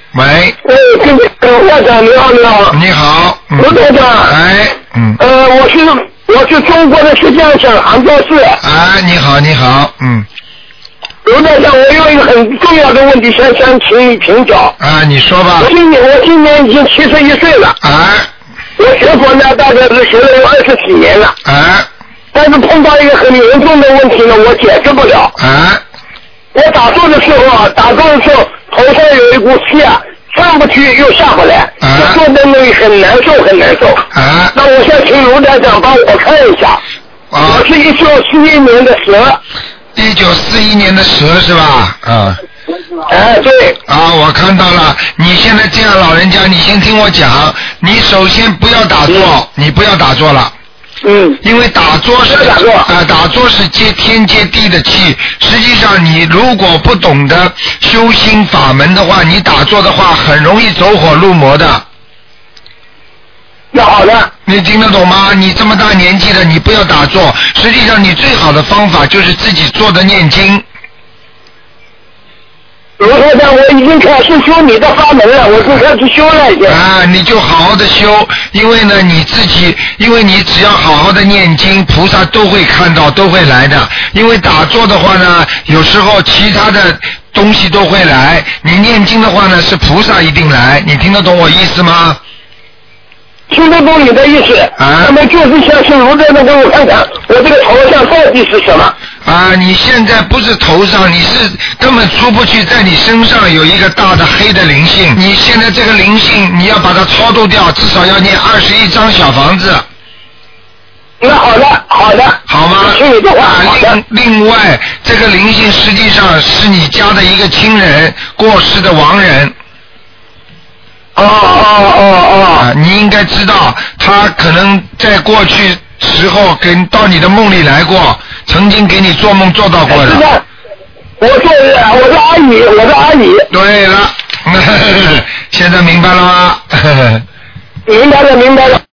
喂。 院长你好，你好。 你好。 卢队长。 哎。 我是中国的石家省杭州市。 哎，你好，你好。 卢队长，我有一个很重要的问题想请你请教。 啊，你说吧。 我今年已经71岁了。 哎。 我学佛呢，大概是学了有20几年了。 哎。 但是碰到一个很严重的问题呢，我解释不了。 哎。 我打坐的时候啊，头上有一股气啊，上不去又下不来，我坐在那里很难受，很难受。 啊。 那我想请卢台长帮我看一下。我是1941年的蛇。 1941年的蛇是吧？ 对。 我看到了。你现在这样，老人家，你先听我讲。你首先不要打坐，你不要打坐了。因为打坐是接天接地的气。实际上，你如果不懂得修心法门的话，你打坐的话，很容易走火入魔的。 那好的。 你听得懂吗？你这么大年纪了，你不要打坐。实际上，你最好的方法就是自己坐着念经。 卢台长，我已经开始修你的法门了，我就开始修了已经。 你就好好的修，因为呢，因为你只要好好的念经，菩萨都会看到，都会来的。因为打坐的话呢，有时候其他的东西都会来，你念经的话呢，是菩萨一定来。你听得懂我意思吗？ 听得懂你的意思。那么就是想请卢台长给我看看，我这个头上到底是什么？ 你现在不是头上，你是根本出不去，在你身上有一个大的黑的灵性。你现在这个灵性，你要把它超度掉，至少要念21张小房子。 那好的，好的。 好吗？ 听你的话。 另外，这个灵性实际上是你家的一个亲人过世的亡人。你应该知道，他可能在过去时候到你的梦里来过，曾经给你做梦做到过的。 我是阿姨。 对了，现在明白了吗？ 明白了。